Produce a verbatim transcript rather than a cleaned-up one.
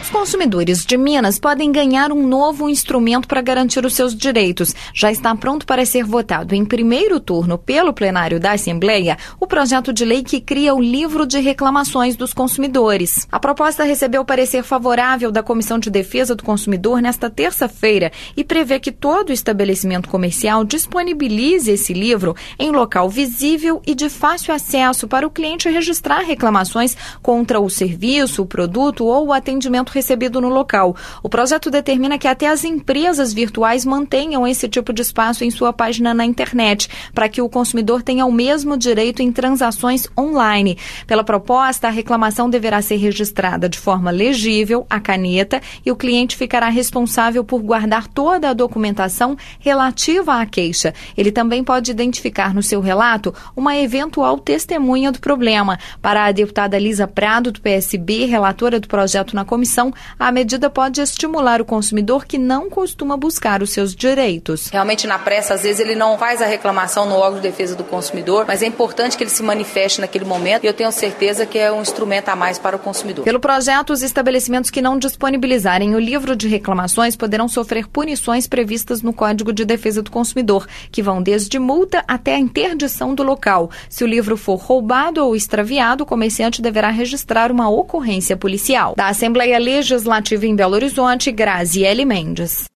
consumidores de Minas podem ganhar um novo instrumento para garantir os seus direitos. Já está pronto para ser votado em primeiro turno pelo plenário da Assembleia o projeto de lei que cria o livro de reclamações dos consumidores. A proposta recebeu parecer favorável da Comissão de Defesa do Consumidor nesta terça-feira e prevê que todo estabelecimento comercial disponibilize esse livro em local visível e de fácil acesso para o cliente registrar reclamações contra o serviço, o produto ou o atendimento recebido no local. O projeto determina que até as empresas virtuais mantenham esse tipo de espaço em sua página na internet, para que o consumidor tenha o mesmo direito em transações online. Pela proposta, a reclamação deverá ser registrada de forma legível, à caneta, e o cliente ficará responsável por guardar toda a documentação relativa à queixa. Ele também pode identificar no seu relato uma eventual testemunha do problema. Para a deputada Lisa Prado, do P S B, relatora do projeto na comissão, a medida pode estimular o consumidor que não costuma buscar os seus direitos. Realmente, na pressa, às vezes ele não faz a reclamação no órgão de defesa do consumidor, mas é importante que ele se manifeste naquele momento e eu tenho certeza que é um instrumento a mais para o consumidor. Pelo projeto, os estabelecimentos que não disponibilizarem o livro de reclamações poderão sofrer punições previstas no Código de Defesa do Consumidor, que vão desde multa até a interdição do local. Se o livro for roubado ou extraviado, o comerciante deverá registrar uma ocorrência policial. Da Assembleia Legislativa em Belo Horizonte, Graziele Mendes.